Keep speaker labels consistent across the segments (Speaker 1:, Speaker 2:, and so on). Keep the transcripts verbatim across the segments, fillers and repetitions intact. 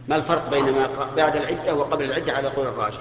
Speaker 1: ما الفرق بين ما ق- بعد العدة وقبل العدة على قول الراجح؟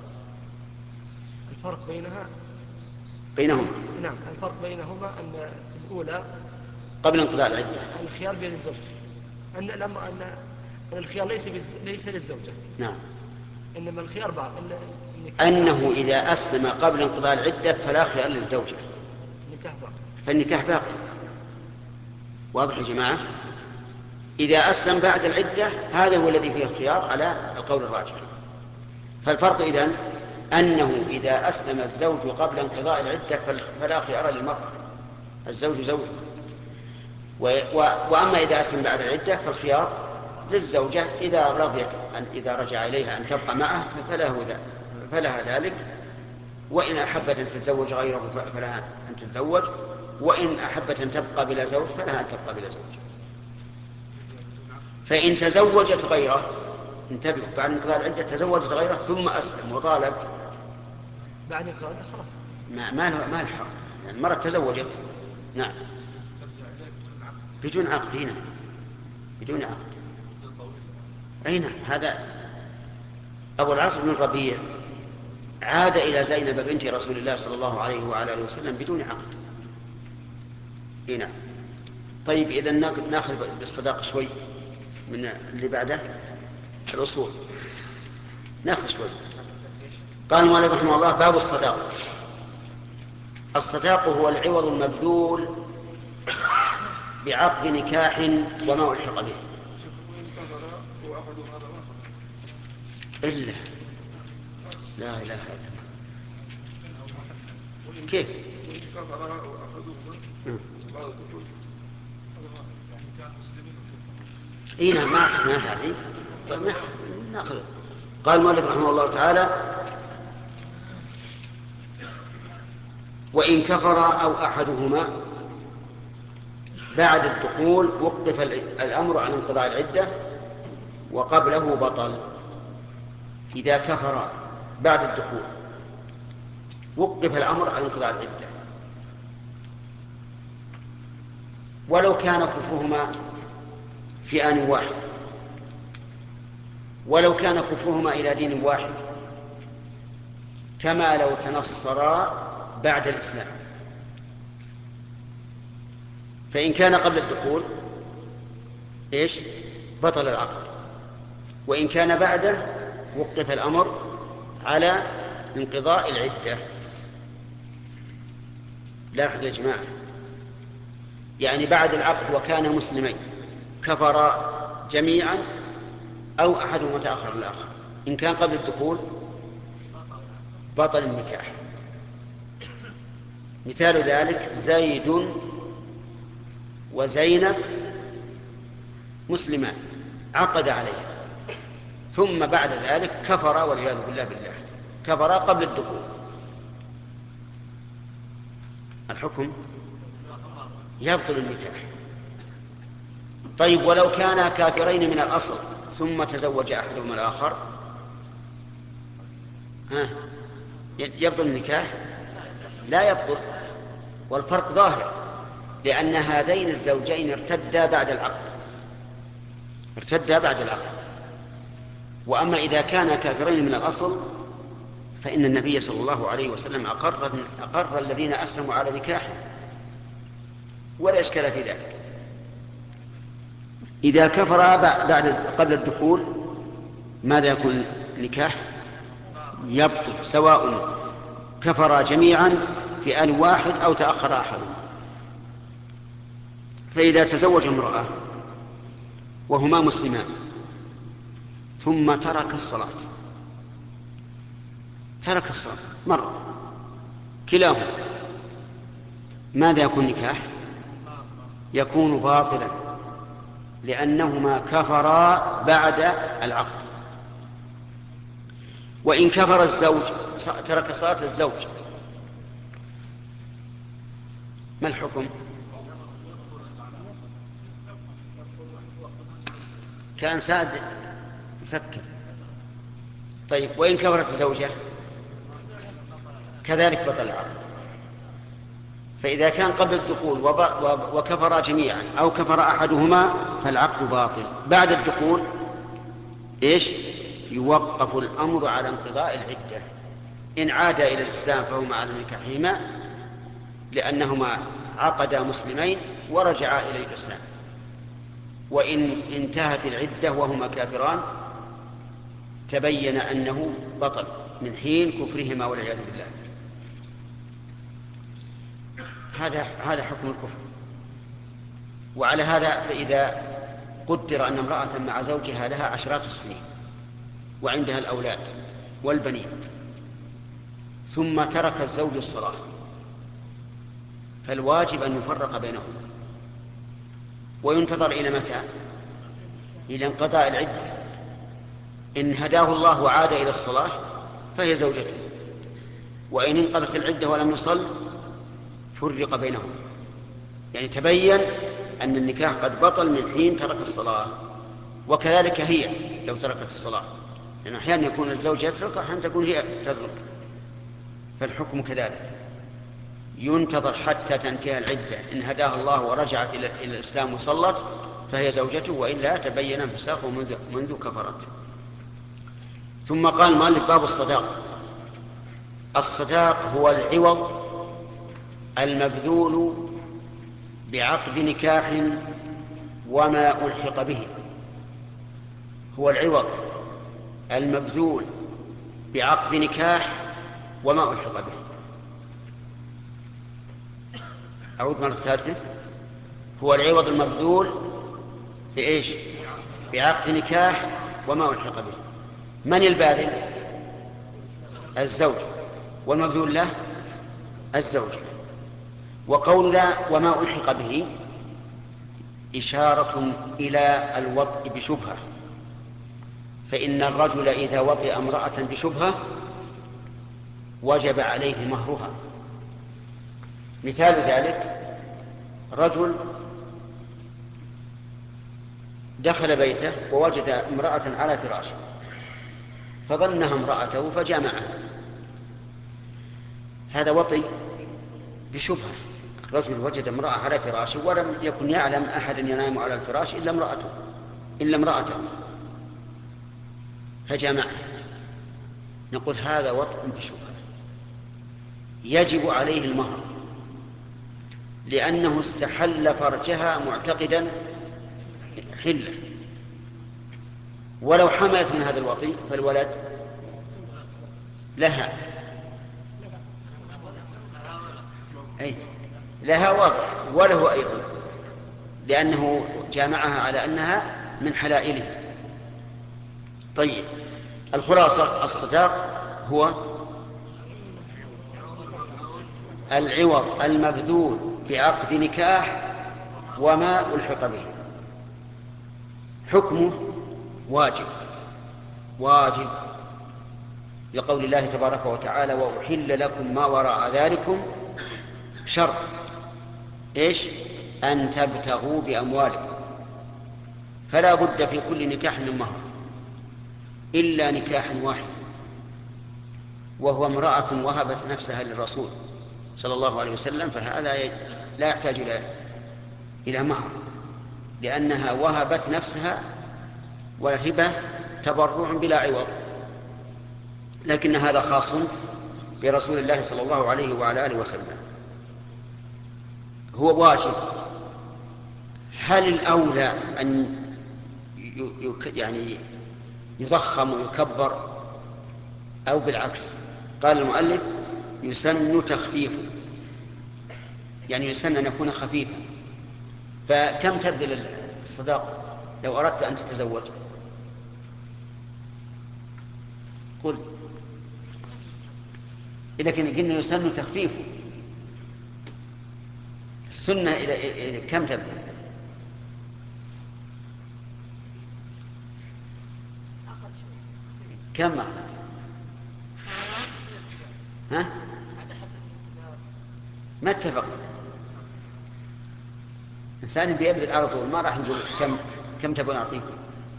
Speaker 2: الفرق بينها
Speaker 1: بينهما
Speaker 2: أن نعم الفرق بينهما أن في الأولى
Speaker 1: قبل انقضاء العدة.
Speaker 2: الخيار بيد الزوج، أن الأمر أن أن الخيار ليس بالز- ليس للزوجة،
Speaker 1: نعم.
Speaker 2: إنما الخيار بعض أن النكاح باقي.
Speaker 1: أنه إذا أسلم قبل انقضاء العدة فلا خيار للزوجة،
Speaker 2: النكاح باقي.
Speaker 1: فالنكاح باقي. واضح يا جماعة؟ إذا أسلم بعد العدة هذا هو الذي فيه الخيار على القول الراجح. فالفرق إذن أنه إذا أسلم الزوج قبل انقضاء العدة فال- فلا خيار للمرأة، الزوج زوج. و... و... وأما إذا أسلم بعد العدة فالخيار للزوجة إذا رضيت أن إذا رجع إليها أن تبقى معه فله ذا... فلها ذلك، وإن أحبت أن تتزوج غيره ف- فلها أن تتزوج، وإن أحبت أن تبقى بلا زوج فلها أن تبقى بلا زوج. فإن تزوجت غيره، انتبهوا، بعد انقضاء العدة تزوجت غيره ثم أسلم وطالب،
Speaker 2: بعد انقضاء خلاص.
Speaker 1: ما ما له ما له حق، يعني المرأة تزوجت نعم بدون عقد. هنا بدون عقد. أي نعم. هذا أبو العاص بن الربيع عاد إلى زينب بنت رسول الله صلى الله عليه وعلى آله وسلم بدون عقد. أي نعم. طيب إذا ناخذ بالصداق شوي من اللي بعده الأصول، ناخذ شوي. قال المؤلف رحمه الله: باب الصداق. الصداق هو العوض المبذول بعقد نكاح وما ألحق به. إلا لا إله إلا الله. كيف؟ اي نعم، ما اخذنا هذه. طيب ناخذ ناخذ. قال المؤلف رحمه الله تعالى: وإن كفر أو أحدهما بعد الدخول وقف الأمر عن انقضاء العدة وقبله بطل. إذا كفر بعد الدخول وقف الأمر عن انقضاء العدة، ولو كان كفرهما في آن واحد، ولو كان كفرهما إلى دين واحد، كما لو تنصرا بعد الإسلام. فإن كان قبل الدخول إيش؟ بطل العقد. وإن كان بعده وقف الأمر على انقضاء العدة. لاحظوا يا جماعة، يعني بعد العقد وكان مسلمين كفرا جميعا أو أحدهما تأخر الآخر، إن كان قبل الدخول بطل النكاح. مثال ذلك: زيد وزينب مسلمان عقد عليها، ثم بعد ذلك كفر والعياذ بالله بالله، كفر قبل الدخول. الحكم يبطل النكاح. طيب ولو كانا كافرين من الأصل ثم تزوج أحدهما الآخر، ها يبطل النكاح؟ لا يبطل، والفرق ظاهر، لأن هذين الزوجين ارتدا بعد العقد، ارتدا بعد العقد. وأما إذا كانا كافرين من الأصل فإن النبي صلى الله عليه وسلم أقر, أقر الذين أسلموا على نكاحه، ولا إشكال في ذلك. إذا كفر بعد قبل الدخول ماذا يكون نكاح؟ يبطل، سواء كفر جميعا في آن واحد أو تأخر أحدهما. فإذا تزوج امرأة وهما مسلمان ثم ترك الصلاة، ترك الصلاة مرة كلاهما، ماذا يكون نكاح؟ يكون باطلا، لأنهما كفرا بعد العقد. وإن كفر الزوج، ترك صلاة الزوج، ما الحكم؟ كان ساد يفكر. طيب وإن كفرت الزوجة كذلك بطل العقد. فإذا كان قبل الدخول وكفر جميعا أو كفر أحدهما فالعقد باطل. بعد الدخول إيش؟ يوقف الأمر على انقضاء العدة. إن عاد إلى الإسلام فهما على نكاحهما لأنهما عقدا مسلمين ورجعا إلى الإسلام، وإن انتهت العدة وهما كافران تبين أنه بطل من حين كفرهما والعياذ بالله. هذا هذا حكم الكفر. وعلى هذا فإذا قدر أن امرأة مع زوجها لها عشرات السنين وعندها الأولاد والبنين، ثم ترك الزوج الصلاة، فالواجب أن يفرق بينهم وينتظر إلى متى؟ إلى انقضاء العدة. إن هداه الله وعاد إلى الصلاة فهي زوجته، وإن انقضت العدة ولم يصل فرق بينهم، يعني تبين أن النكاح قد بطل من حين ترك الصلاة. وكذلك هي لو تركت الصلاة، لأن يعني أحيانا يكون الزوج يترك وأحيانا تكون هي تترك، فالحكم كذلك ينتظر حتى تنتهي العدة. إن هداها الله ورجعت إلى الإسلام وصلت فهي زوجته، وإلا تبين انفساخه منذ, منذ كفرت. ثم قال المؤلف باب الصداق. الصداق هو العوض المبذول بعقد نكاح وما ألحق به. هو العوض المبذول بعقد نكاح وما ألحق به. أعود مرة ثالثة. هو العوض المبذول بإيش؟ بعقد نكاح وما ألحق به. من الباذل؟ الزوج، والمبذول له الزوج. وقولنا وما ألحق به إشارة إلى الوطء بشبهة، فإن الرجل إذا وطئ امرأة بشبهة وجب عليه مهرها. مثال ذلك رجل دخل بيته ووجد امرأة على فراشه فظنها امرأته فجامعها، هذا وطئ بشبهة. رجل وجد امرأة على فراشه ولم يكن يعلم أحدا ينام على الفراش إلا امرأته إلا امرأته فجامعها، نقول هذا وطئ بشبهة، يجب عليه المهر لأنه استحل فرجها معتقدا حلة. ولو حملت من هذا الوطي فالولد لها أي لها واضح وله أيضا، لأنه جامعها على أنها من حلائله. طيب، الخلاصة الصداق هو العوض المبذول بعقد نكاح وما ألحق به. حكمه واجب واجب لقول الله تبارك وتعالى وأحل لكم ما وراء ذلكم، شرط إيش؟ أن تبتغوا بأموالكم. فلا بد في كل نكاح من مهر إلا نكاح واحد، وهو امرأة وهبت نفسها للرسول صلى الله عليه وسلم، فهذا لا يحتاج إلى مهر لأنها وهبت نفسها، والهبة تبرع بلا عوض. لكن هذا خاص برسول الله صلى الله عليه وعلى آله وسلم. هو واجب. هل الأولى أن يعني يضخم ويكبر أو بالعكس؟ قال المؤلف يسن تخفيفه، يعني يسن أن يكون خفيفا. فكم تبذل الصداق لو أردت أن تتزوج؟ قل. إذا قلنا يسن تخفيفه، السنة إلى كم تبذل؟ كم أقل؟ ها؟ ما اتفق إنسان بيبذل على طول، ما راح نقول كم كم تبغى نعطيكم،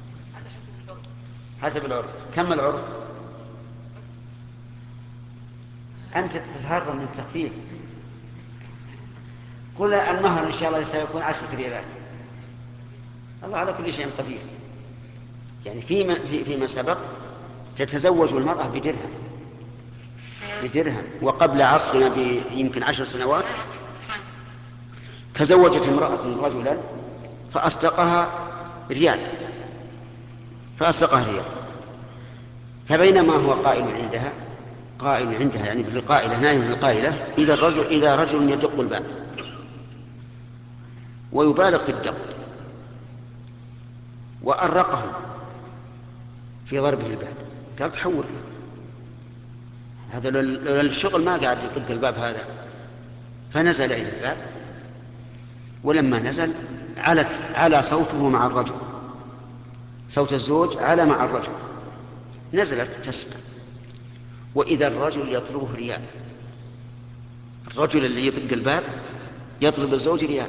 Speaker 1: حسب العرف. كم العرف؟ أنت تتهرب من التخفيف. قل المهر إن شاء الله سيكون عشرة ريالات، الله على كل شيء قدير. يعني فيما, في فيما سبق تتزوج المرأة بدرهم بدرهم وقبل عصرنا بيمكن عشر سنوات تزوجت امرأة رجلا فأصدقها ريال فأصدقها ريال فبينما هو قائل عندها قائل عندها يعني بالقائلة نائم بالقائلة إذا الرجل إذا رجل يدق الباب ويبالغ في الدق وأرقه في ضربه الباب قال تحول هذا لولا الشغل ما قاعد يطق الباب هذا. فنزل إلى الباب ولما نزل علت على صوته مع الرجل صوت الزوج على مع الرجل نزلت تسمع وإذا الرجل يطلبه ريال الرجل اللي يطق الباب يطلب الزوج ريال.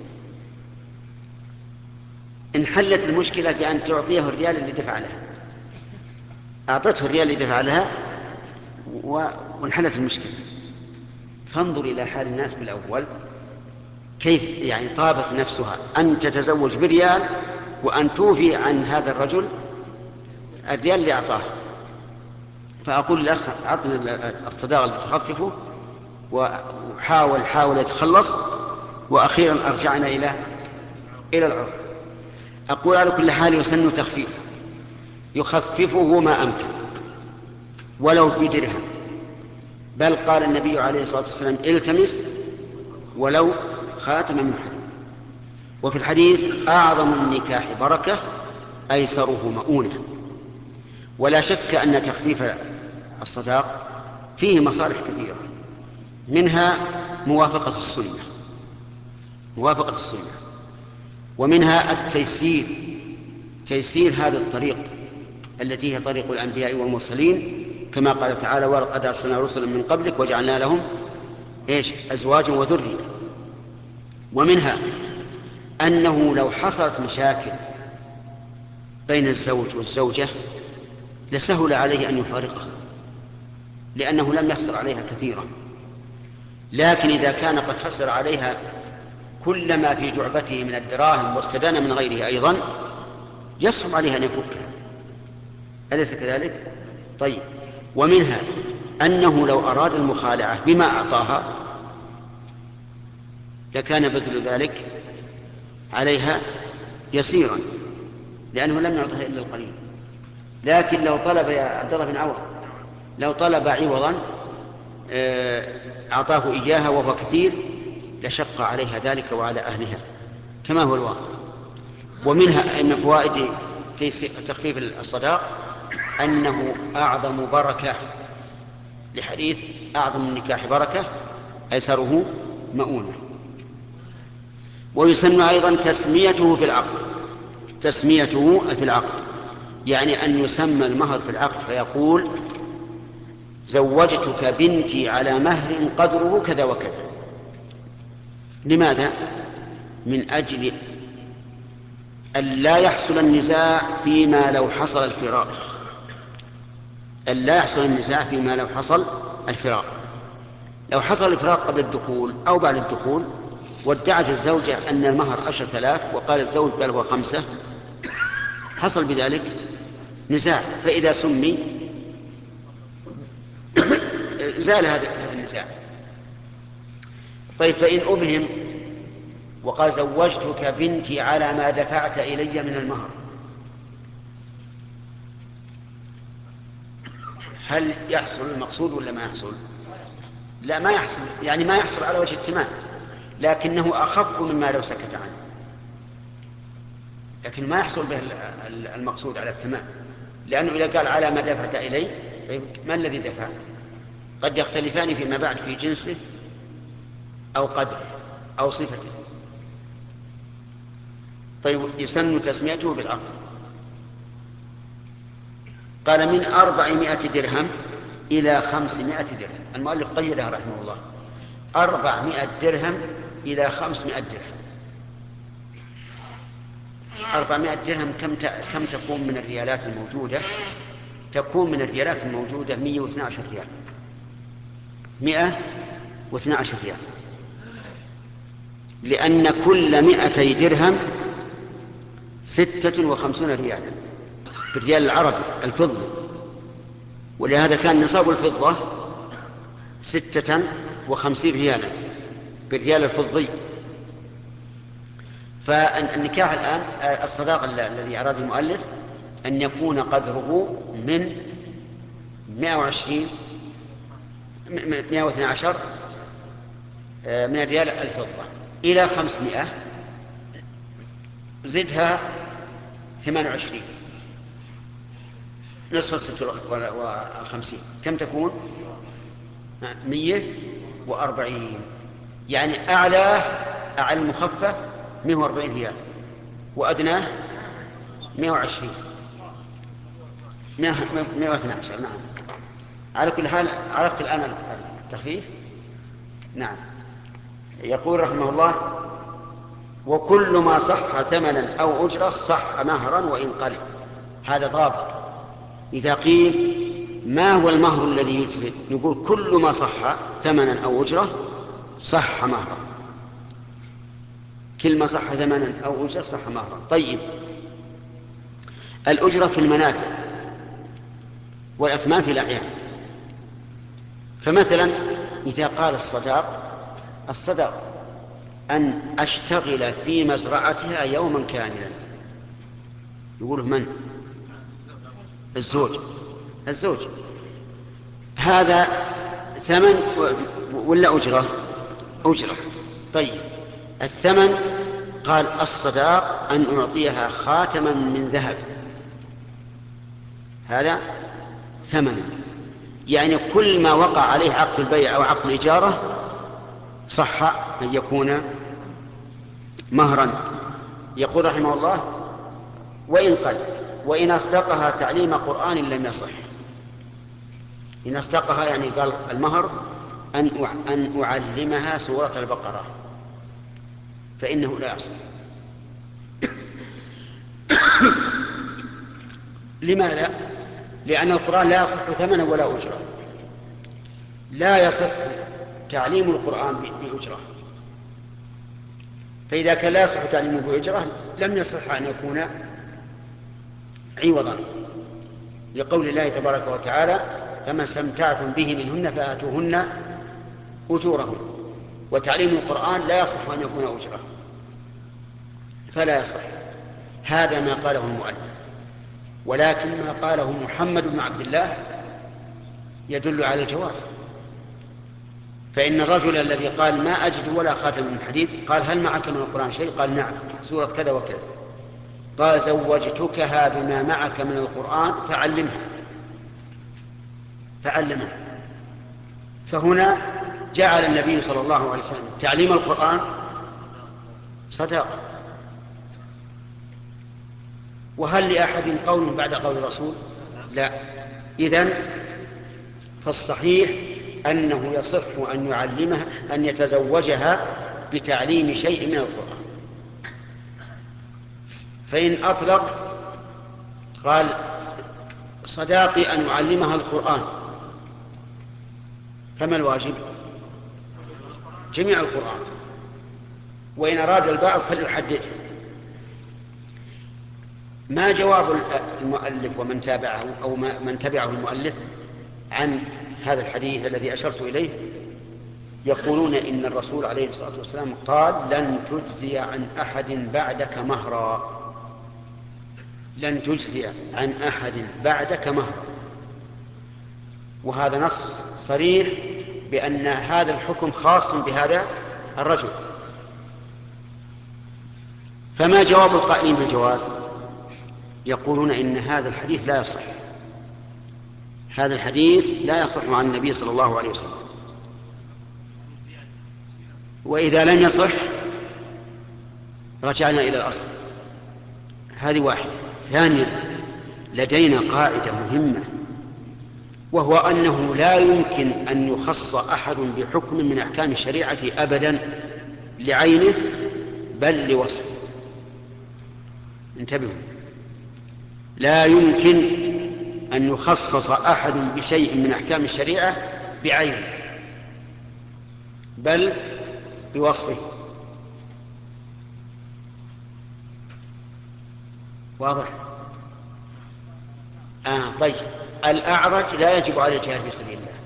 Speaker 1: انحلت المشكلة بأن تعطيه الريال اللي دفع لها أعطته الريال اللي دفع لها وانحلت المشكلة. فانظر إلى حال الناس بالأول كيف يعني طابت نفسها أن تتزوج بريال وأن توفي عن هذا الرجل الريال اللي أعطاه. فأقول الأخ أعطنا الصداقة اللي تخففه وحاول حاول يتخلص وأخيرا أرجعنا إلى إلى العرف. أقول على كل حال يسن تخفيفه يخففه ما أمكن ولو بدرهم بل قال النبي عليه الصلاة والسلام التمس ولو خاتم من حديد. وفي الحديث أعظم النكاح بركة أيسره مؤونة. ولا شك أن تخفيف الصداق فيه مصالح كثيرة منها موافقة السنة موافقة السنة ومنها التيسير تيسير هذا الطريق التي هي طريق الأنبياء والمرسلين كما قال تعالى ولقد أرسلنا رسلا من قبلك وجعلنا لهم إيش أزواجا وذرية. ومنها أنه لو حصلت مشاكل بين الزوج والزوجة لسهل عليه أن يفارقها لأنه لم يخسر عليها كثيرا. لكن إذا كان قد خسر عليها كل ما في جعبته من الدراهم واستدان من غيره أيضا يصعب عليها أن يفكها. أليس كذلك؟ طيب. ومنها أنه لو أراد المخالعة بما أعطاها لكان بذل ذلك عليها يسيرا لأنه لم يعطها إلا القليل. لكن لو طلب يا عبد الله بن عوض لو طلب عوضا أعطاه إياها وهو كثير لشق عليها ذلك وعلى أهلها كما هو الواقع. ومنها من فوائد تخفيف الصداق أنه أعظم بركة لحديث أعظم النكاح بركة أيسره مؤونة. ويسن أيضا تسميته في العقد تسميته في العقد يعني أن يسمى المهر في العقد فيقول زوجتك بنتي على مهر قدره كذا وكذا. لماذا؟ من أجل أن لا يحصل النزاع فيما لو حصل الفراق أن لا يحصل النزاع فيما لو حصل الفراق. لو حصل الفراق قبل الدخول أو بعد الدخول وادعت الزوجة أن المهر عشرة آلاف وقال الزوج بل هو خمسة حصل بذلك نزاع فإذا سمي زال هذا النزاع. طيب فإن أبهم وقال زوجتك بنتي على ما دفعت إلي من المهر هل يحصل المقصود ولا ما يحصل؟ لا ما يحصل يعني ما يحصل على وجه التمام لكنه أخف مما لو سكت عنه لكن ما يحصل به المقصود على التمام لأنه إذا قال على ما دفعت إلي طيب ما الذي دفع؟ قد يختلفان فيما بعد في جنسه أو قدره أو صفته. طيب يسن تسميته بالعقد. قال من أربعمائة درهم إلى خمسمائة درهم. المؤلف قيدها رحمه الله أربعمائة درهم إلى خمسمائة درهم. أربعمائة درهم كم كم تكون من الريالات الموجودة؟ تكون من الريالات الموجودة مئة واثني عشر ريال مئة واثني عشر ريال لأن كل مئتي درهم ستة وخمسون ريالا بالريال العربي الفضي، ولهذا كان نصاب الفضة ستة وخمسين ريالا بالريال الفضي. فالنكاح الآن الصداق الذي أراد المؤلف أن يكون قدره من مئة وعشرين مئة واثني عشر من الريال الفضة إلى خمسمائة، زدها ثمان وعشرين نصف الستة والخمسين، كم تكون؟ مئة وأربعين. يعني أعلاه أعلى المخفف مئة وأربعين ريال، وأدناه مئة وعشرين مئة واثني عشر. نعم، على كل حال عرفت الآن التخفيف. نعم. يقول رحمه الله: وكل ما صح ثمنا أو أجرة صح مهرا وإن قل. هذا ضابط. إذا قيل ما هو المهر الذي يجزئ، نقول كل ما صح ثمنا أو أجرة صح مهرا. كل ما صح ثمنا أو أجرة صح مهرا. طيب، الأجرة في المنافع والأثمان في الأعيان. فمثلا إذا قال الصداق الصداق أن أشتغل في مزرعتها يوما كاملا، يقوله من؟ الزوج. الزوج. هذا ثمن ولا أجرة؟ أجرة. طيب، الثمن قال الصداق أن أعطيها خاتما من ذهب، هذا ثمن. يعني كل ما وقع عليه عقد البيع أو عقد الإجارة صح أن يكون مهرا. يقول رحمه الله: وإن قل، وإن أصدقها تعليم قرآن لم يصح. إن أصدقها يعني قال المهر أن أن أعلمها سورة البقرة، فإنه لا يصح. لماذا؟ لأن القرآن لا يصح ثمنا ولا أجرة. لا يصح تعليم القرآن بأجرة، فإذا كان لا يصح تعليمه بأجرة لم يصح أن يكون عوضا، لقول الله تبارك وتعالى: فما استمتعتم به منهن فآتوهن أجورهن. وتعليم القرآن لا يصح أن يكون أجرة، فلا يصح. هذا ما قاله المؤلف. ولكن ما قاله محمد بن عبد الله يدل على الجواز. فإن الرجل الذي قال ما أجد ولا خاتم من حديد قال: هل معك من القرآن شيء؟ قال: نعم، سورة كذا وكذا. قال: زوجتكها بما معك من القرآن فعلمها. فعلمها. فهنا جعل النبي صلى الله عليه وسلم تعليم القرآن صداقة. وهل لأحد قول بعد قول الرسول؟ لا. إذن فالصحيح أنه يصح أن يعلمها، أن يتزوجها بتعليم شيء من القرآن. فإن أطلق قال: صداقي أن أعلمها القرآن، فما الواجب؟ جميع القرآن. وإن أراد البعض فليحدده. ما جواب المؤلف ومن تابعه أو من تبعه المؤلف عن هذا الحديث الذي أشرت إليه؟ يقولون إن الرسول عليه الصلاة والسلام قال: لن تجزي عن أحد بعدك مهرا. لن تجزي عن أحد بعدك مهرا. وهذا نص صريح بأن هذا الحكم خاص بهذا الرجل. فما جواب القائلين بالجواز؟ يقولون إن هذا الحديث لا يصح. هذا الحديث لا يصح عن النبي صلى الله عليه وسلم. وإذا لم يصح رجعنا إلى الأصل. هذه واحدة. ثانيا، لدينا قاعدة مهمة، وهو أنه لا يمكن أن يخص أحد بحكم من أحكام الشريعة أبدا لعينه بل لوصفه. انتبهوا، لا يمكن أن يخصص أحد بشيء من أحكام الشريعة بعينه بل بوصفه. واضح؟ آه طيب، الأعرج لا يجب عليه الجهاد في سبيل الله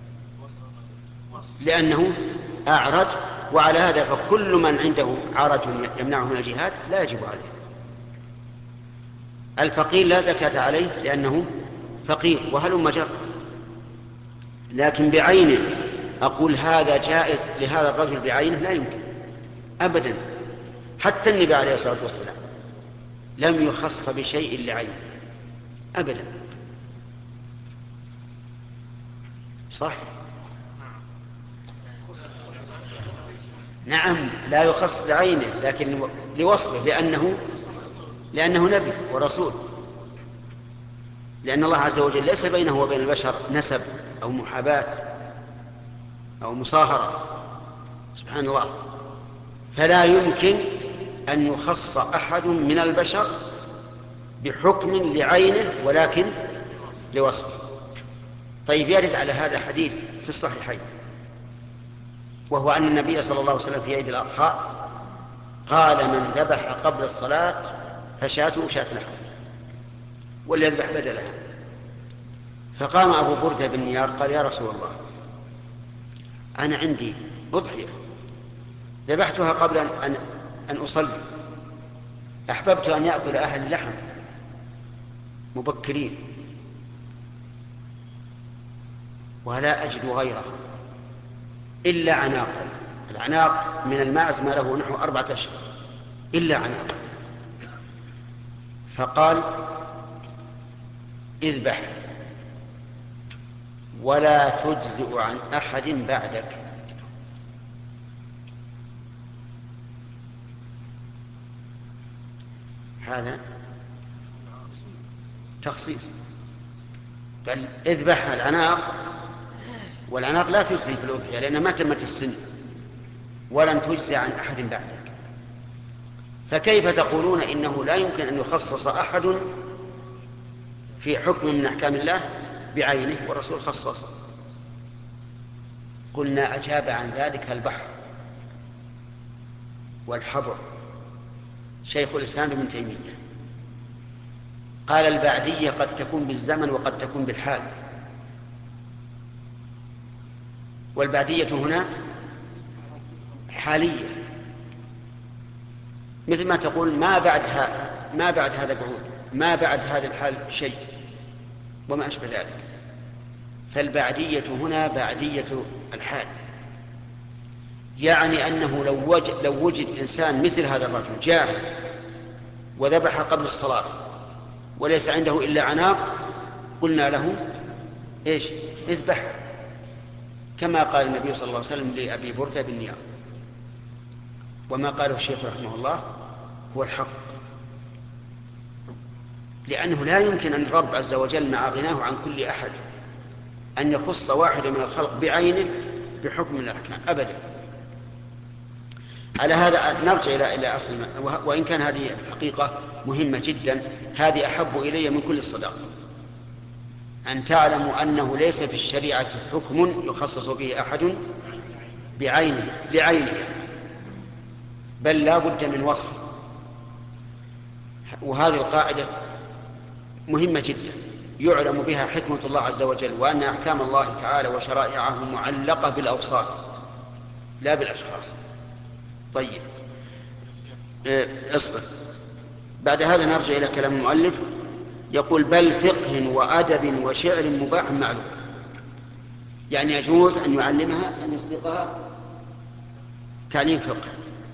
Speaker 1: لأنه أعرج، وعلى هذا فكل من عنده عرج يمنعه من الجهاد لا يجب عليه. الفقير لا زكاة عليه لأنه فقير وهلم جر، لكن بعينه أقول هذا جائز لهذا الرجل بعينه لا يمكن أبدا. حتى النبي عليه الصلاة والسلام لم يخص بشيء لعينه أبدا. صح؟ نعم لا يخص لعينه لكن لوصفه، لأنه لأنه نبي ورسول، لأن الله عز وجل ليس بينه وبين البشر نسب أو محاباة أو مصاهرة سبحان الله، فلا يمكن أن يخص أحد من البشر بحكم لعينه ولكن لوصفه. طيب، يرد على هذا حديث في الصحيحين، وهو أن النبي صلى الله عليه وسلم في عيد الأضحى قال من ذبح قبل الصلاة فشاته شاة لحم وليذبح بدلها. فقام أبو بردة بن نيار قال يا رسول الله أنا عندي أضحية ذبحتها قبل أن, أن أصلي، أحببت أن يأكل أهل اللحم مبكرين ولا أجد غيرها إلا عناقا. العناق من الماعز ما له نحو أربعة أشهر إلا عناق. فقال اذبح ولا تجزئ عن أحد بعدك. هذا تخصيص، بل اذبح العناق، والعناق لا تجزي في الأضحية لأنها ما تمت السن ولن تجزي عن أحد بعدك. فكيف تقولون إنه لا يمكن أن يخصص أحد في حكم من أحكام الله بعينه والرسول خصص؟ قلنا أجاب عن ذلك البحر والحبر شيخ الإسلام ابن تيمية، قال البعدية قد تكون بالزمن وقد تكون بالحال، والبعدية هنا حالية، مثل ما تقول ما بعد هذا ما بعد هذا بعود، ما بعد هذا الحال شيء وما أشبه ذلك. فالبعدية هنا بعدية الحال، يعني أنه لو وجد, لو وجد إنسان مثل هذا الرجل جاهل وذبح قبل الصلاة وليس عنده إلا عناق قلنا له إيش؟ اذبح، كما قال النبي صلى الله عليه وسلم لأبي بردة بن نيار. وما قاله الشيخ رحمه الله هو الحق، لأنه لا يمكن أن الرب عز وجل مع غناه عن كل أحد أن يخص واحد من الخلق بعينه بحكم الأحكام أبدا. على هذا نرجع إلى إلى أصل، وإن كان هذه الحقيقة مهمة جدا، هذه أحب إلي من كل الصدقة، أن تعلموا أنه ليس في الشريعة حكم يخصص به أحد بعينه لعينه، بل لا بد من وصف. وهذه القاعدة مهمة جدا يعلم بها حكمة الله عز وجل، وأن أحكام الله تعالى وشرائعه معلقة بالأوصاف لا بالأشخاص. طيب اصبر، بعد هذا نرجع إلى كلام المؤلف. يقول بل فقه وأدب وشعر مباح معلوم، يعني يجوز أن يعلمها أن يصدقها تعليم فقه.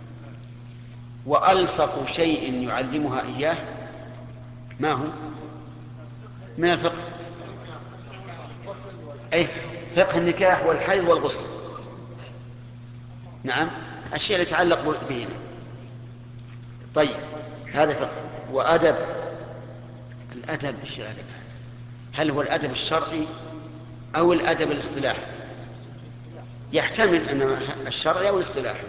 Speaker 1: وألصق شيء يعلمها إياه ما هو من الفقه؟ أي فقه النكاح والحيض والغسل، نعم الشيء اللي يتعلق به. طيب هذا فقه. وأدب، الأدب الأدب هل هو الأدب الشرعي أو الأدب الاصطلاحي؟ يحتمل أن الشرعي أو الاصطلاحي.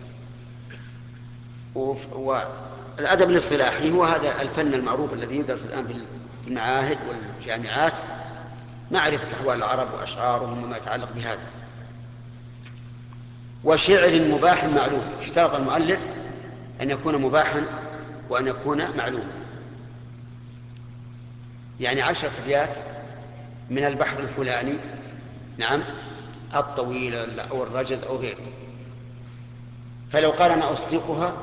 Speaker 1: والأدب الاصطلاحي هو هذا الفن المعروف الذي يدرس الآن في المعاهد والجامعات، معرفة أحوال العرب وأشعارهم وما يتعلق بهذا. وشعر مباح معلوم، اشترط المؤلف أن يكون مباحا وأن يكون معلوما. يعني عشرة أبيات من البحر الفلاني، نعم، الطويل أو الرجز أو غيره. فلو قال أنا أصدقها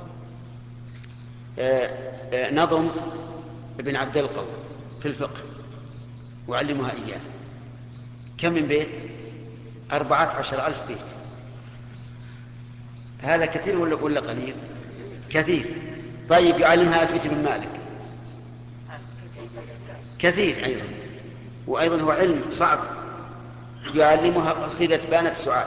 Speaker 1: نظم ابن عبد القوي في الفقه وعلمها إياه، كم من بيت؟ أربعة عشر ألف بيت. هذا كثير ولا ولا قليل؟ كثير. طيب يعلمها ألفية بن مالك، كثير أيضا، وأيضا هو علم صعب. يعلمها قصيدة بانت سعاد،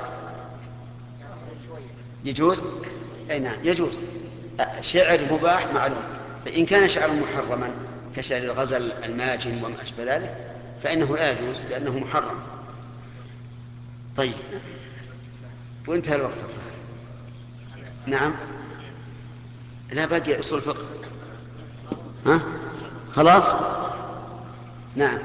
Speaker 1: يجوز؟ أي نعم يجوز. شعر مباح معلوم. إن كان شعرا محرما كشعر الغزل الماجن وما أشبه ذلك فإنه لا يجوز لأنه محرم. طيب، وانتهى الوقت. نعم، لا باقي أصول فقه. ها خلاص. نعم.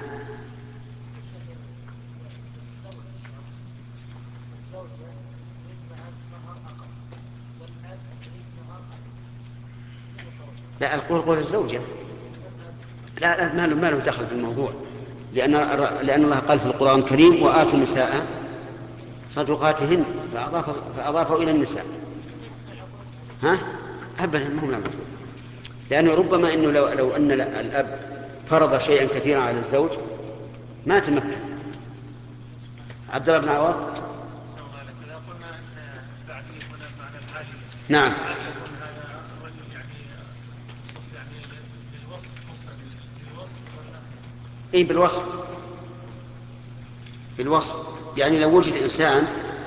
Speaker 1: لا، القول قول الزوجة. لا لا، ما له ما له دخل في الموضوع، لأن لأن الله قال في القرآن الكريم وآتوا النساء صدقاتهن، فأضاف فأضافوا إلى النساء. ها أبدا، ما هم لا مفروض. لأنه ربما إنه لو, لو أن الأب فرض شيئا كثيرا على الزوج ما تمكن. عبد الله بن عوض. نعم. اي بالوصف، بالوصف. يعني لو وجد انسان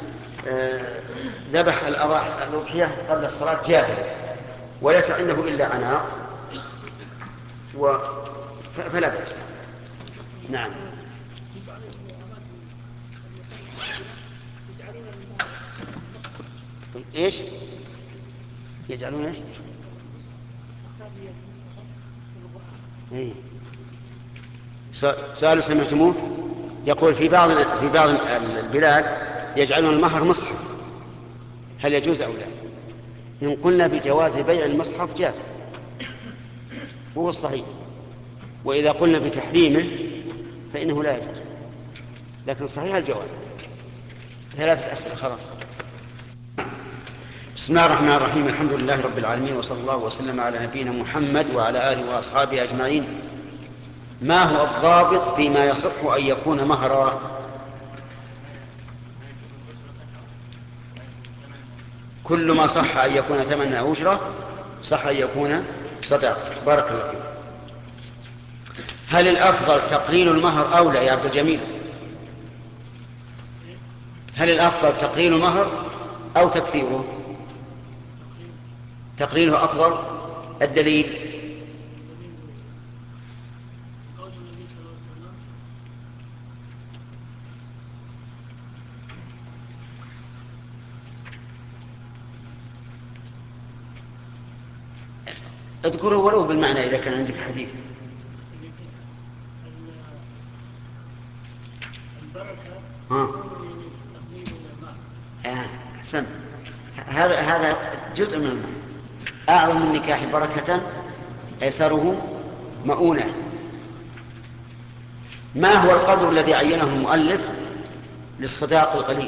Speaker 1: ذبح الاضحيه قبل الصلاه جاهلا وليس عنده الا عناق و... فلا باس. نعم. ايش يجعلون ايش؟ إيه؟ سؤال سمعتموه يقول في بعض في بعض البلاد يجعلون المهر مصحف، هل يجوز او لا؟ ان قلنا بجواز بيع المصحف جاز وهو الصحيح، واذا قلنا بتحريمه فانه لا يجوز، لكن صحيح الجواز. ثلاثه اسئله خلاص. بسم الله الرحمن الرحيم، الحمد لله رب العالمين، وصلى الله وسلم على نبينا محمد وعلى اله واصحابه اجمعين. ما هو الضابط فيما يصح ان يكون مهرا؟ كل ما صح ان يكون ثمنا او اجره صح ان يكون صدقه. بارك الله فيك. هل الافضل تقليل المهر او لا يا عبد الجميل؟ هل الافضل تقليل المهر او تكثيره؟ تقليله افضل. الدليل؟ اذكره ولو بالمعنى اذا كان عندك حديث. ها آه. أحسن. هذا هذا جزء من المعنى. أعظم النكاح بركة أيسره مؤونة. ما هو القدر الذي عينه المؤلف للصداق القليل؟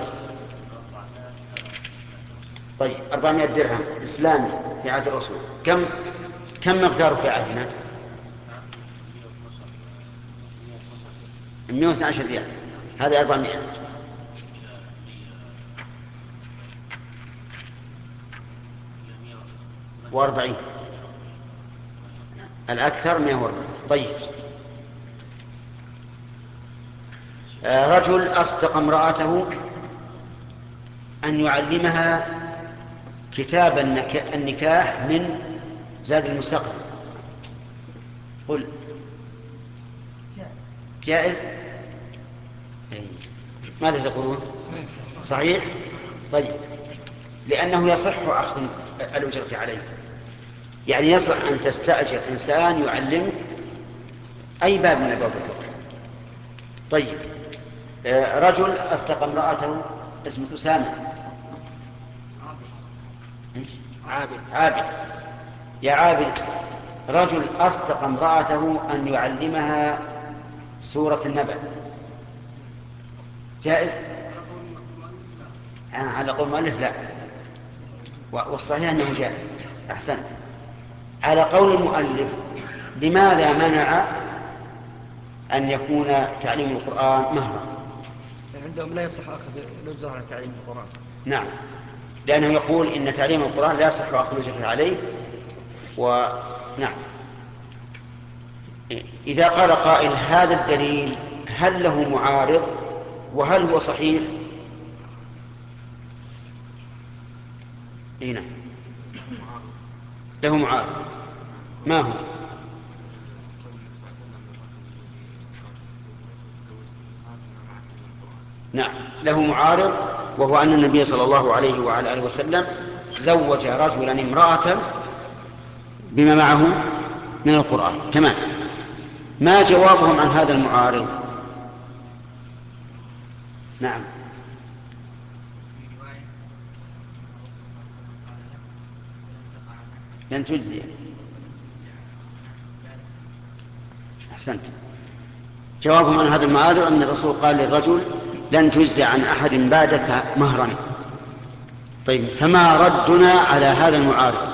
Speaker 1: طيب، أربعمائة درهم إسلامي في عهد الرسول، كم كم مقداره في عهدنا؟ مئة واثني عشر ريال، هذه أربعمائة. وأربعين الأكثر مئة وأربعين. طيب، آه رجل أصدق امرأته أن يعلمها كتاب النكاح من زاد المستقبل، قل جائز؟ ماذا تقولون؟ صحيح؟ طيب، لأنه يصح أخذ الأجرة عليه، يعني يصح أن تستأجر إنسان يعلمك أي باب من أبواب الفقه. طيب، رجل أصدق امرأته، اسمك أسامة،
Speaker 2: عابد.
Speaker 1: عابد، يا عابد رجل أصدق امرأته أن يعلمها سورة النبأ، جائز؟ على قول المؤلف لا، والصحيح أنه جائز. أحسن. على قول المؤلف لماذا منع أن يكون تعليم القرآن مهرا؟
Speaker 2: عندهم لا يصح أخذ الأجرة على تعليم القرآن.
Speaker 1: نعم، لأنه يقول إن تعليم القرآن لا يصح أخذ الأجرة عليه. ونعم، إذا قال قائل هذا الدليل هل له معارض وهل هو صحيح؟ إيه نعم، له معارض. ما هو؟ نعم، له معارض، وهو أن النبي صلى الله عليه وعلى آله وسلم زوج رجلا امرأة بما معه من القرآن. تمام. ما جوابهم عن هذا المعارض؟ نعم. لن تجزي. أحسنت. جوابهم عن هذا المعارض أن الرسول قال للرجل لن تجزي عن أحد بعدك مهرا. طيب، فما ردنا على هذا المعارض؟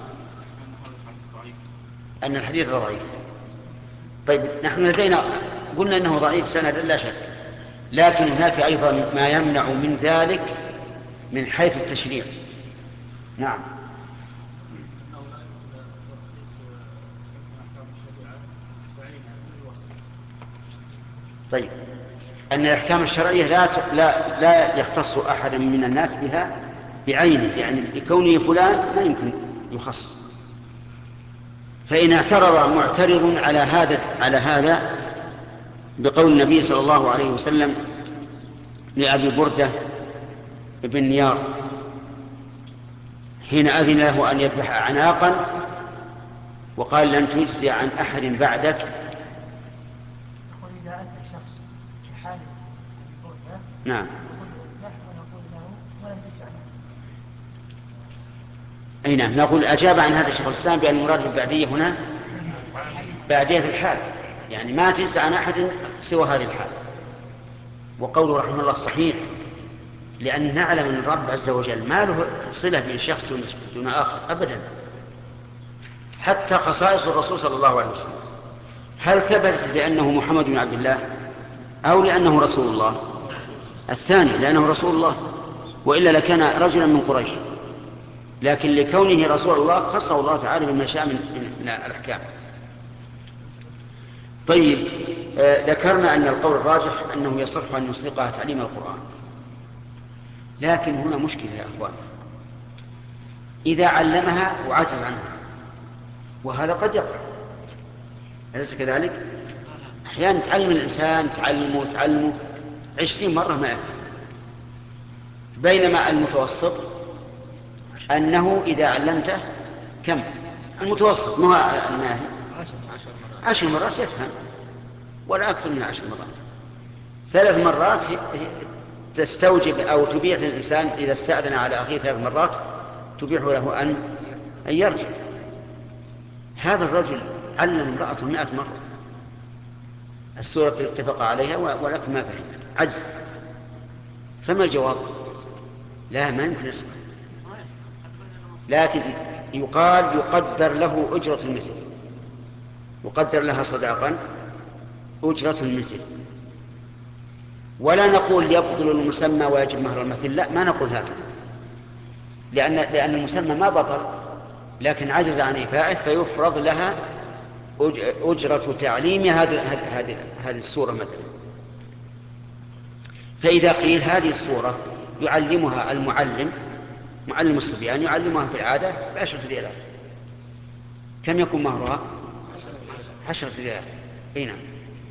Speaker 1: أن الحديث ضعيف. طيب، نحن لدينا قلنا أنه ضعيف سندا لا شك، لكن هناك أيضا ما يمنع من ذلك من حيث التشريع. نعم. طيب، أن الأحكام الشرعية لا لا لا يختص أحدا من الناس بها بعينه، يعني لكونه فلان ما يمكن يخص. فإن اعترض معترض على هذا على هذا بقول النبي صلى الله عليه وسلم لأبي بردة بن نيار حين أذن له أن يذبح أعناقا وقال لن تجزي عن أحد بعدك.
Speaker 3: إذا أتى شخص في حال البردة
Speaker 1: نعم.
Speaker 3: ونقول له ولن تجزي عنه.
Speaker 1: أي نعم، نقول أجاب عن هذا الشيخ الإسلام بأن المراد بالبعدية هنا بعدية الحال، يعني ما تجزي عن أحد سوى هذه الحال. وقوله رحمه الله صحيح، لأن نعلم أن الرب عز وجل ما له صلة بشخص دون آخر أبدا. حتى خصائص الرسول صلى الله عليه وسلم هل ثبتت لأنه محمد بن عبد الله أو لأنه رسول الله؟ الثاني، لأنه رسول الله، وإلا لكان رجلا من قريش، لكن لكونه رسول الله خصه الله تعالى بما شاء من الأحكام. طيب، آه ذكرنا أن القول الراجح أنه يصح أن يصدقها تعليم القرآن، لكن هنا مشكلة يا أخوان. إذا علمها وعجز عنها، وهذا قد يقع، أليس كذلك؟ أحيانا تعلم الإنسان تعلمه تعلمه عشرين مرة ما يفهم، بينما المتوسط أنه إذا علمته كم المتوسط ما هو الناهي عشر مرات يفهم، ولا أكثر من عشر مرات. ثلاث مرات تستوجب أو تبيح للإنسان إذا استأذن على أخيه ثلاث مرات تبيح له أن أن يرجع. هذا الرجل علم امرأته مئة مرة السورة التي اتفق عليها ولكن ما فهم، عجز. فما الجواب؟ لا، ما يمكن يسمع، لكن يقال يقدر له أجرة المثل، يقدر لها صداقا أجرة المثل. ولا نقول يبطل المسمى ويجب مهر المثل، لا، ما نقول هكذا، لأن لأن المسمى ما بطل لكن عجز عن إيفائه، فيفرض لها أجرة تعليم هذه هذه هذه السورة مثلا. فإذا قيل هذه السورة يعلمها المعلم، معلم الصبيان يعلمها في العادة بعشرة ريالات، كم يكون مهرها؟ عشرة ريالات. أي نعم.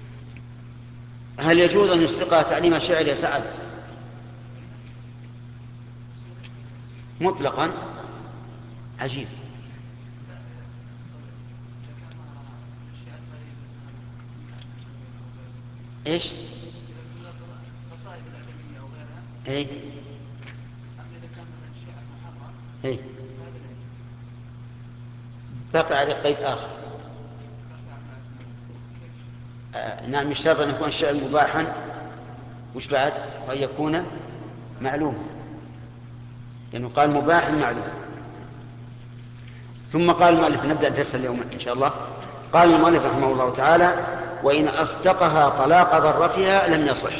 Speaker 1: هل يجوز أن يسرقها تعليم شعر يا سعد؟ مطلقا؟ عجيب. ايش؟ اي اي. باقي عليه قيد آخر، آه نعم، يشترط أن يكون الشيء مباحا، وش بعد؟ وأن يكون معلوما، لأنه قال مباح معلوم. ثم قال المؤلف، نبدأ الدرس اليوم إن شاء الله. قال المؤلف رحمه الله تعالى: وإن أصدقها طلاق ضرتها لم يصح.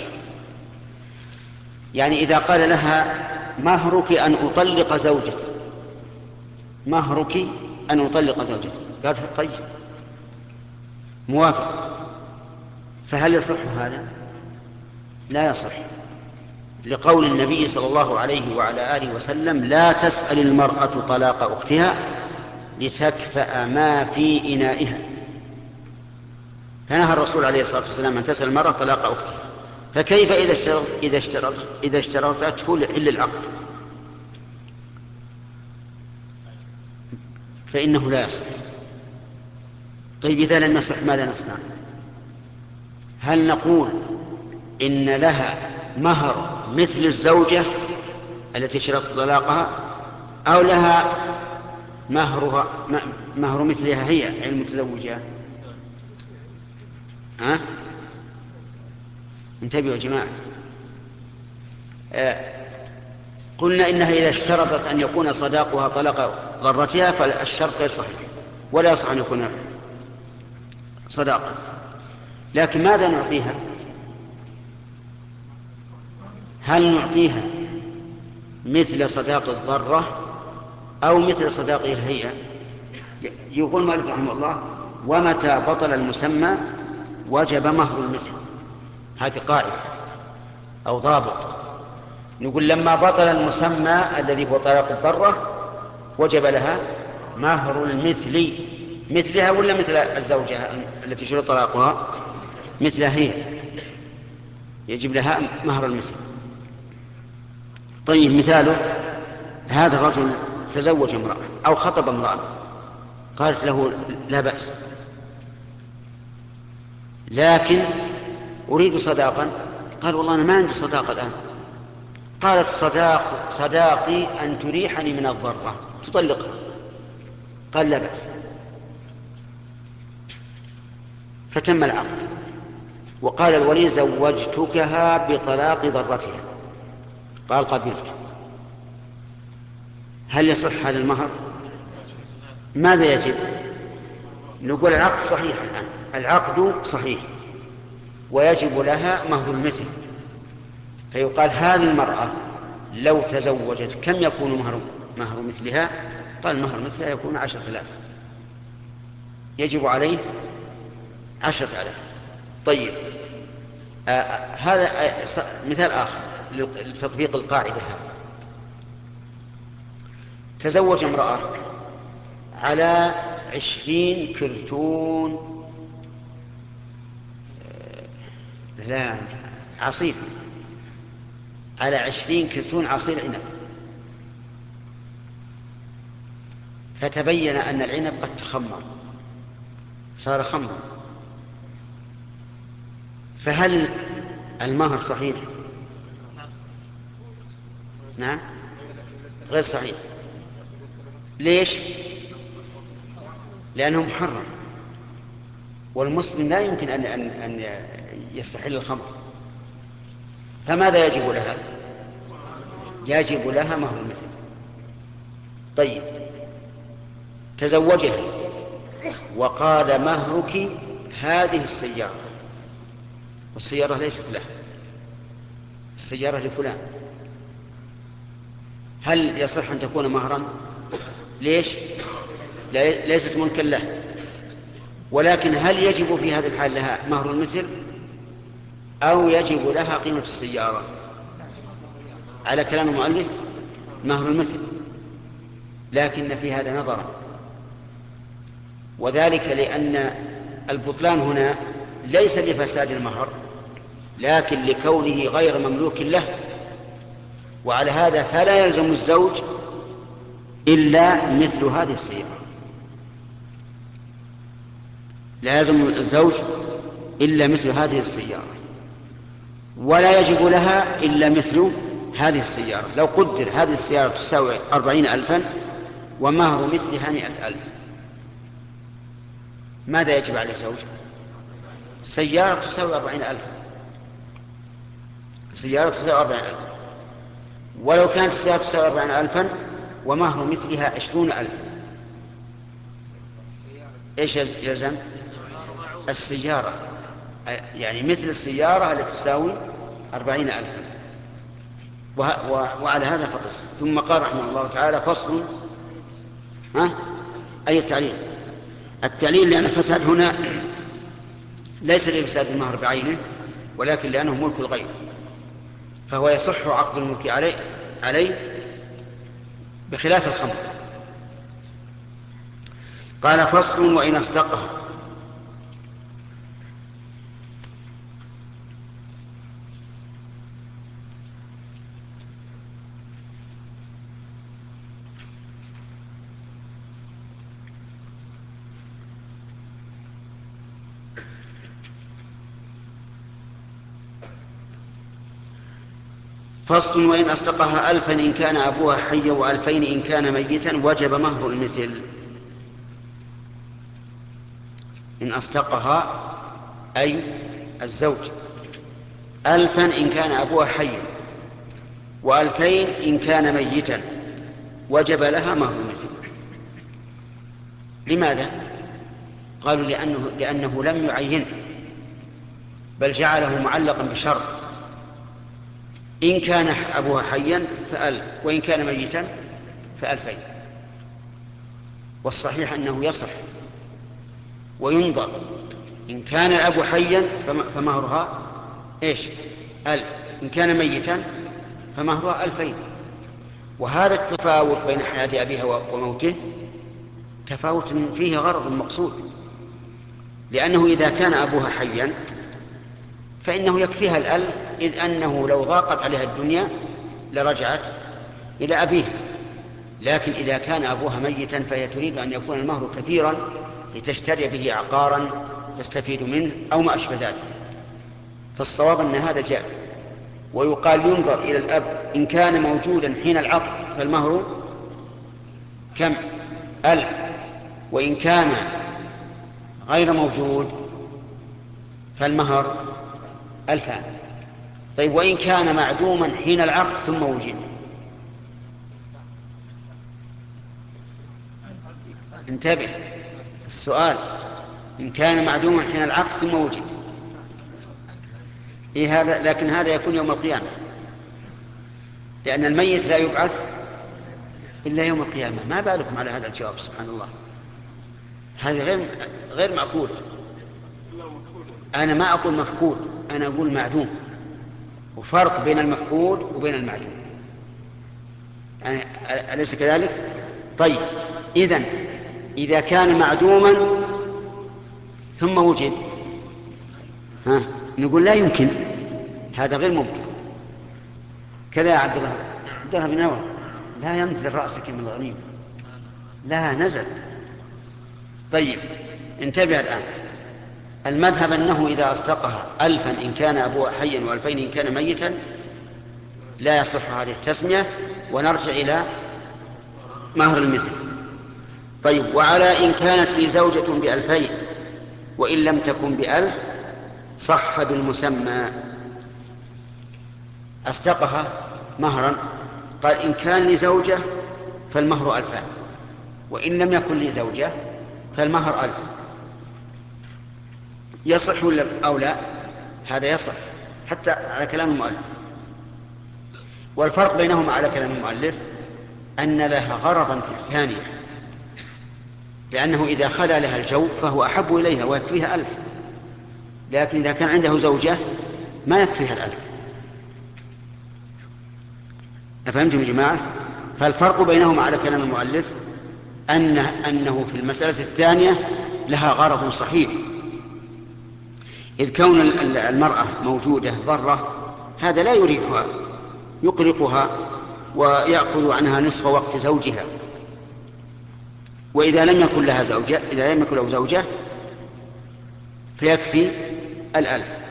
Speaker 1: يعني إذا قال لها: مهرك أن أطلق زوجتي، مهرك أن أطلق زوجتي، قالت: طيب موافق، فهل يصح هذا؟ لا يصح، لقول النبي صلى الله عليه وعلى آله وسلم: لا تسأل المرأة طلاق أختها لتكفأ ما في إنائها. فنهى الرسول عليه الصلاة والسلام أن تسأل المرأة طلاق أختها، فكيف إذا اشترط إذا اشترط إذا اشترطته لحل العقد؟ فإنه لا يصح. طيب إذا لم يصح ماذا نصنع؟ هل نقول إن لها مهر مثل الزوجة التي شرط طلاقها، أو لها مهرها مهر مثلها هي المتزوجة؟ ها؟ انتبهوا يا جماعة. آه قلنا إنها إذا اشترطت أن يكون صداقها طلاق ضرتها فالشرط غير صحيح، ولا يصح أن يكون صداقا. لكن ماذا نعطيها؟ هل نعطيها مثل صداق الضرة أو مثل صداقها هي؟ يقول مالك رحمه الله: ومتى بطل المسمى وجب مهر المثل. هذه قاعدة أو ضابط. نقول لما بطل المسمى الذي هو طلاق الضرة وجب لها مهر المثل، مثلها ولا مثل الزوجة التي شرط طلاقها؟ مثلها هي، يجب لها مهر المثل. طيب مثاله: هذا الرجل تزوج امرأة أو خطب امرأة، قالت له: لا بأس، لكن أريد صداقا. قال: والله أنا ما عندي صداقة الآن. قالت: صداق صداقي أن تريحني من الضرة، تطلقها. قال: لا بأس. فتم العقد، وقال الولي: زوجتكها بطلاق ضرتها. قال: قبلت. هل يصح هذا المهر؟ ماذا يجب؟ نقول العقد صحيح الآن، العقد صحيح ويجب لها مهر المثل. فيقال: هذه المرأة لو تزوجت كم يكون مهر مهر مثلها؟ قال: مهر مثلها يكون عشرة آلاف، يجب عليه عشرة آلاف. طيب آه هذا آه مثال آخر لتطبيق القاعدة هذه: تزوج امرأة على عشرين كرتون آه لا عصير على عشرين كرتون عصير عنب، فتبين أن العنب قد تخمر، صار خمرا، فهل المهر صحيح؟ نعم، غير صحيح. ليش؟ لأنه محرم، والمسلم لا يمكن أن أن أن يستحل الخمر. فماذا يجب لها؟ يجب لها مهر المثل. طيب تزوجها وقال: مهرك هذه السيارة، والسيارة ليست له، السيارة لفلان. هل يصح أن تكون مهرا؟ ليش؟ ليست ملكا له. ولكن هل يجب في هذه الحال لها مهر المثل أو يجب لها قيمة السيارة؟ على كلام المؤلف مهر المثل، لكن في هذا نظرا، وذلك لأن البطلان هنا ليس لفساد المهر، لكن لكونه غير مملوك له. وعلى هذا فلا يلزم الزوج إلا مثل هذه السيارة، لا يلزم الزوج إلا مثل هذه السيارة، ولا يجب لها إلا مثل هذه السيارة. لو قدر هذه السيارة تساوي أربعين ألفا ومهر مثلها مئة ألف، ماذا يجب على الزوج؟ سيارة تساوي أربعين ألفا، سيارة تساوي أربعين ألفا، ولو كانت السيارة تساوي أربعين ألفا ومهر مثلها عشرون ألفا، إيش يلزم؟ السيارة، يعني مثل السيارة التي تساوي أربعين ألفا. وعلى هذا فقس. ثم قال رحمه الله تعالى: فصل. ها؟ أي التعليل؟ التعليل لأن الفساد هنا ليس لفساد المهر بعينه، ولكن لأنه ملك الغير، فهو يصح عقد الملك عليه عليه بخلاف الخمر. قال: فصل. وإن اصدقها. فصل. وإن أصدقها ألفا إن كان أبوها حيا وألفين إن كان ميتا وجب مهر المثل. إن أصدقها أي الزوج ألفا إن كان أبوها حيا وألفين إن كان ميتا وجب لها مهر المثل. لماذا؟ قالوا لأنه, لأنه لم يعينه، بل جعله معلقا بشرط: إن كان أبوها حيا فألف، وإن كان ميتا فألفين. والصحيح أنه يصح وينظر. إن كان الأب حيا فمهرها إيش؟ ألف، إن كان ميتا فمهرها ألفين. وهذا التفاوت بين حياة أبيها وموته تفاوت فيه غرض مقصود، لأنه إذا كان أبوها حيا فإنه يكفيها الألف، إذ أنه لو ضاقت عليها الدنيا لرجعت إلى أبيها. لكن إذا كان أبوها ميتا فهي تريد أن يكون المهر كثيرا لتشتري به عقارا تستفيد منه أو ما أشبه ذلك، فالصواب أن هذا جائز. ويقال ينظر إلى الأب إن كان موجودا حين العقد فالمهر كم؟ ألف، وإن كان غير موجود فالمهر ألفان. طيب وإن كان معدوما حين العقد ثم وجد؟ انتبه السؤال: إن كان معدوما حين العقد ثم وجد، إيه هذا؟ لكن هذا يكون يوم القيامة، لأن الميت لا يبعث إلا يوم القيامة. ما بالكم على هذا الجواب؟ سبحان الله، هذا غير غير معقول. أنا ما أقول مفقود، أنا أقول معدوم، وفرق بين المفقود وبين المعدوم، يعني أليس كذلك؟ طيب إذن إذا كان معدوما ثم وجد، ها نقول لا يمكن، هذا غير ممكن. كذا يا عبد الله عبد الله بن نور، لا ينزل رأسك من الغنيمة، لا نزل. طيب انتبه الآن، المذهب أنه إذا أصدقها ألفا إن كان أبوها حيا وألفين إن كان ميتا لا يصح هذه التسمية، ونرجع إلى مهر المثل. طيب وعلى إن كانت لي زوجة بألفين وإن لم تكن بألف صح بالمسمى. أصدقها مهرا، قال إن كان لي زوجة فالمهر ألفان، وإن لم يكن لي زوجة فالمهر ألف. يصح أو لا؟ هذا يصح حتى على كلام المؤلف. والفرق بينهما على كلام المؤلف أن لها غرضا في الثانية، لأنه إذا خلا لها الجو فهو أحب إليها ويكفيها ألف، لكن إذا كان عنده زوجة ما يكفيها الألف. أفهمتم يا جماعة؟ فالفرق بينهما على كلام المؤلف أن أنه في المسألة الثانية لها غرض صحيح، إذ كون المرأة موجودة ضرة هذا لا يريحها، يقلقها ويأخذ عنها نصف وقت زوجها. وإذا لم يكن لها زوجة إذا لم يكن له زوجة فيكفي الألف.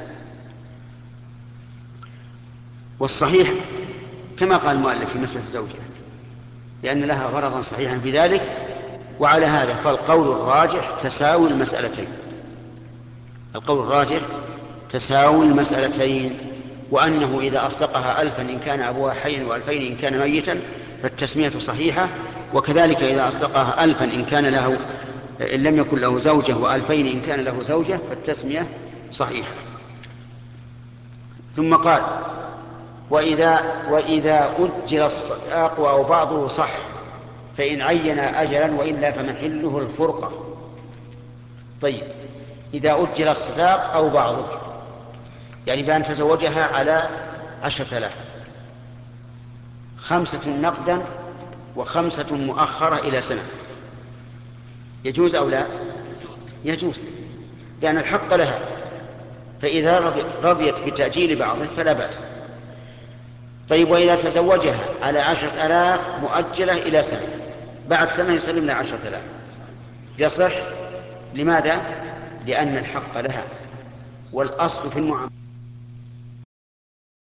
Speaker 1: والصحيح كما قال المؤلف في مسألة الزوجة، لأن لها غرضا صحيحا في ذلك. وعلى هذا فالقول الراجح تساوي المسألتين. القول الراجح تساوي المسألتين، وأنه إذا أصدقها ألفا إن كان أبوها حيا وألفين إن كان ميتا فالتسمية صحيحة، وكذلك إذا أصدقها ألفا إن كان له إن لم يكن له زوجة وألفين إن كان له زوجة فالتسمية صحيحة. ثم قال وإذا, وإذا أجل الصداق أو بعضه صح فإن عين أجلا وإلا فمحله الفرقة. طيب، إذا أجل الصداق أو بعضه يعني بأن تزوجها على عشرة آلاف، خمسة نقدا وخمسة مؤخرة إلى سنة، يجوز أو لا؟ يجوز، لأن الحق لها، فإذا رضيت بتأجيل بعضه فلا بأس. طيب، وإذا تزوجها على عشرة آلاف مؤجلة إلى سنة، بعد سنة يسلم لها عشرة آلاف، يصح. لماذا؟ لأن الحق لها، والأصل في المعاملة